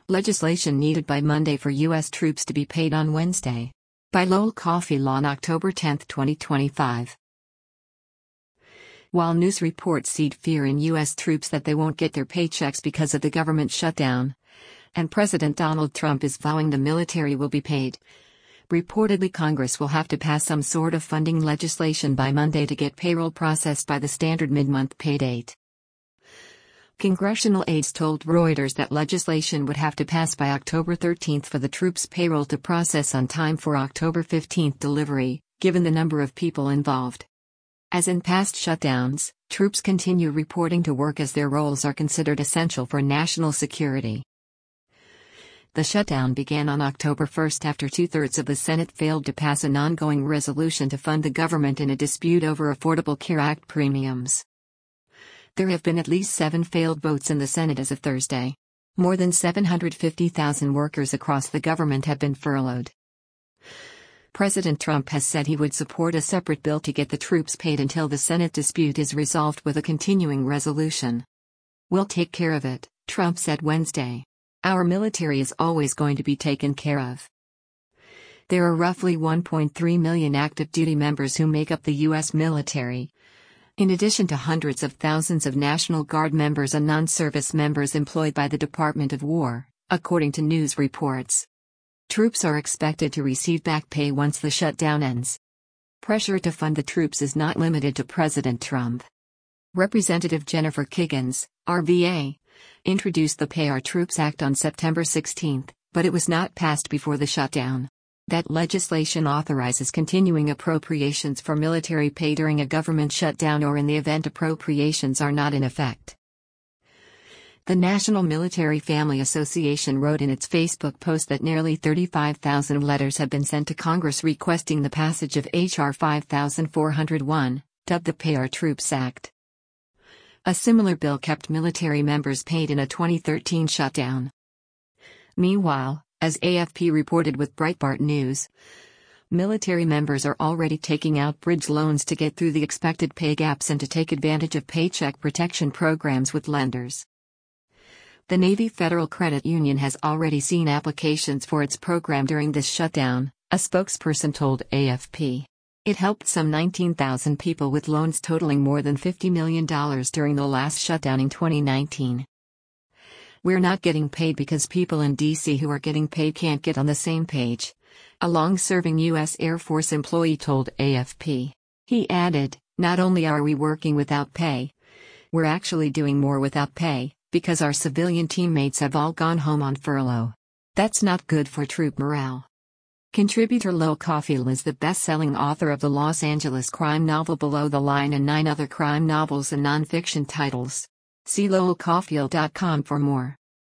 Legislation needed by Monday for U.S. troops to be paid on Wednesday. By Lowell Coffey Law on October 10, 2025. While news reports seed fear in U.S. troops that they won't get their paychecks because of the government shutdown, and President Donald Trump is vowing the military will be paid, reportedly Congress will have to pass some sort of funding legislation by Monday to get payroll processed by the standard mid-month pay date. Congressional aides told Reuters that legislation would have to pass by October 13 for the troops' payroll to process on time for October 15 delivery, given the number of people involved. As in past shutdowns, troops continue reporting to work as their roles are considered essential for national security. The shutdown began on October 1 after two-thirds of the Senate failed to pass an ongoing resolution to fund the government in a dispute over Affordable Care Act premiums. There have been at least 7 failed votes in the Senate as of Thursday. More than 750,000 workers across the government have been furloughed. President Trump has said he would support a separate bill to get the troops paid until the Senate dispute is resolved with a continuing resolution. "We'll take care of it," Trump said Wednesday. "Our military is always going to be taken care of." There are roughly 1.3 million active duty members who make up the U.S. military, in addition to hundreds of thousands of National Guard members and non-service members employed by the Department of War, according to news reports. Troops are expected to receive back pay once the shutdown ends. Pressure to fund the troops is not limited to President Trump. Representative Jennifer Kiggans, RVA, introduced the Pay Our Troops Act on September 16, but it was not passed before the shutdown. That legislation authorizes continuing appropriations for military pay during a government shutdown or in the event appropriations are not in effect. The National Military Family Association wrote in its Facebook post that nearly 35,000 letters have been sent to Congress requesting the passage of H.R. 5401, dubbed the Pay Our Troops Act. A similar bill kept military members paid in a 2013 shutdown. Meanwhile, as AFP reported with Breitbart News, military members are already taking out bridge loans to get through the expected pay gaps and to take advantage of paycheck protection programs with lenders. The Navy Federal Credit Union has already seen applications for its program during this shutdown, a spokesperson told AFP. It helped some 19,000 people with loans totaling more than $50 million during the last shutdown in 2019. "We're not getting paid because people in D.C. who are getting paid can't get on the same page," a long-serving U.S. Air Force employee told AFP. He added, "Not only are we working without pay, we're actually doing more without pay, because our civilian teammates have all gone home on furlough. That's not good for troop morale." Contributor Lowell Coffey is the best-selling author of the Los Angeles crime novel Below the Line and 9 other crime novels and nonfiction titles. See lowellcoffey.com for more.